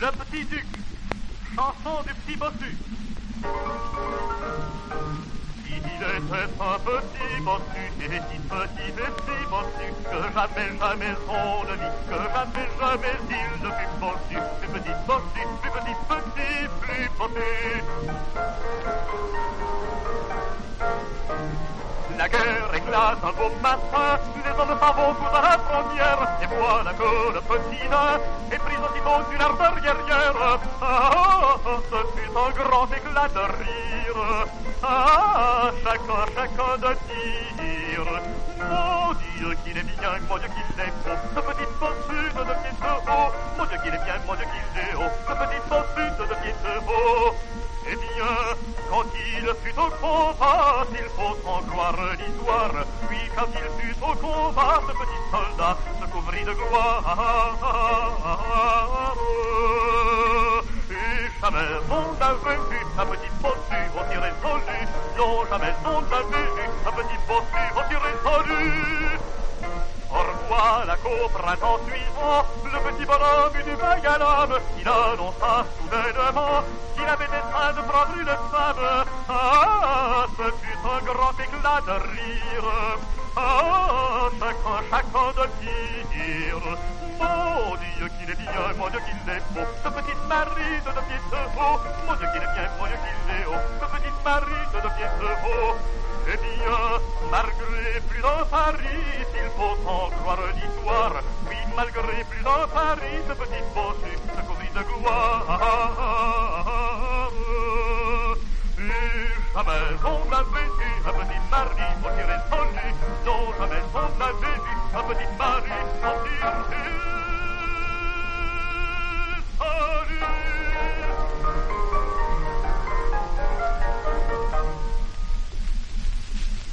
Le petit duc, chanson du petit bossu. Il était un petit bossu, et si bossu, que jamais on ne dit, que jamais il ne fut bossu, plus petit bossu, plus bossu. La guerre éclate un beau matin, les hommes s'en vont tous à la frontière, et voilà que le petit nain est pris aussitôt d'une ardeur guerrière. Ah, ce fut un grand éclat de rire. Ah, chacun de dire, mon Dieu qu'il est bien, mon Dieu qu'il est beau, ce petit bossu de pied de haut, mon Dieu qu'il est bien, mon Dieu qu'il est haut, ce petit bossu de pied de haut. Eh bien, quand il fut au combat, il faut en gloire l'histoire. Puis quand il fut au combat, ce petit soldat se couvrit de gloire. Et jamais on n'avait vu un petit bossu aussi résolu. Non, jamais on n'avait vu un petit bossu aussi résolu. Or voilà qu'au printemps suivant, le petit bonhomme eut du vague à l'âme. Il annonça soudainement qu'il avait dessein de prendre une femme. Ah, ce fut un grand éclat de rire. Ah, chacun de dire, mon Dieu qu'il est bien, mon Dieu qu'il est beau, ce petit mari de pied de haut, mon Dieu qu'il est bien, mon Dieu qu'il est haut, ce petit mari de pied de haut. Eh bien, malgré plus d'un Paris, s'il faut en croire l'histoire, oui, malgré plus d'un Paris, ce petit bossu se couvrit de gloire. Et jamais on n'avait vu un petit mari aussi résolu, non, jamais on n'avait vu un petit mari aussi résolu.